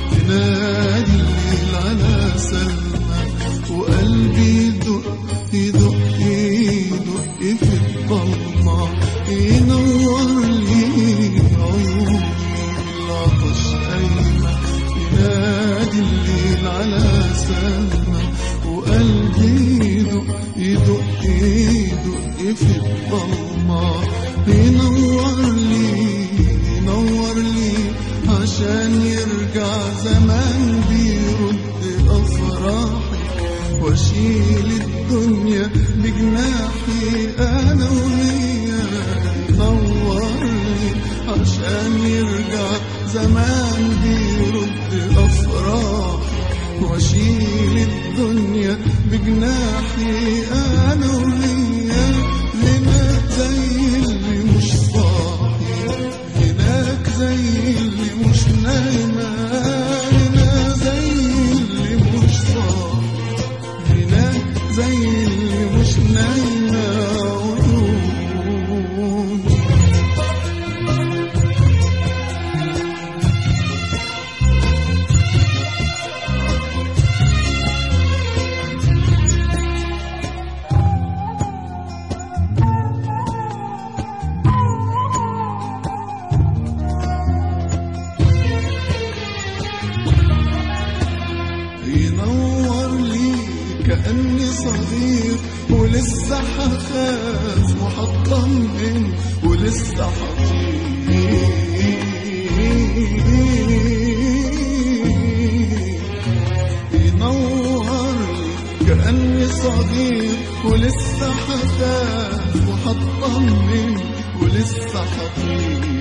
تنادي الليل على سلمى، وقلبي يدق يدق يدق في الضلمة، ينور لي عيوني بالعطش قايمة. ينادي الليل على سلمى، وقلبي يدق يدق يدق في الضلمة، ينور لي عشان يرجع زمان بيرد أفراحي، واشيل الدنيا بجناحي أنا وهي. ينور لي عشان يرجع زمان بيرد أفراحي، واشيل الدنيا بجناحي أنا وهي. هناك زي اللي مش صاحي، هناك زي اللي مش نايمة، هنا زي اللي مش صاحي، هناك زي اللي مش نايمة عيوني. ينور لي كأني صغير ولسه حخاف وحطمن ولسه حطير. ينور لي كأني صغير ولسه حخاف وحطمن ولسه حطير.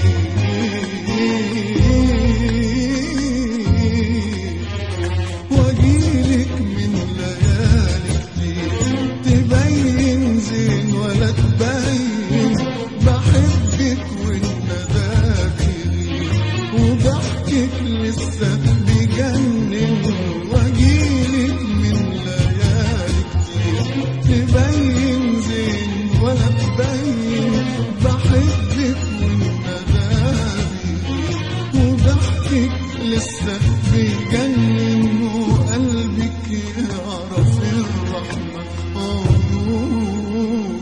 واجيلك من ليالي كتير تبين زين ولا تبين، بحبك والنداك يغير وضحكك لسه بيجنن. واجيلك من ليالي كتير تبين زين ولا تبين، بحبك والنداك يغير وضحكك لسه بيجنن، وقلبك يعرف الرحمة. عيوني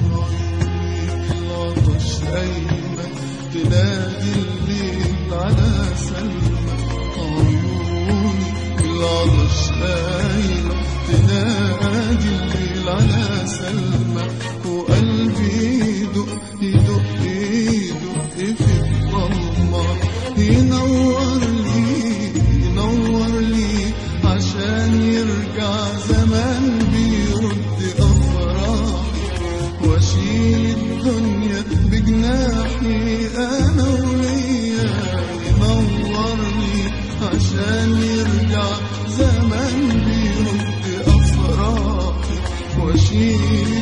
العطش قايمة تنادي الليل على سلمى، عيوني العطش قايمة تنادي الليل على سلمى، وقلبي يدق يدق يدق في الضلمة. ينور لي عشان يرجع زمان بيرد أفراحي، واشيل الدنيا بجناحي أنا وهي. ينور لي عشان يرجع زمان بيرد أفراحي، واشيل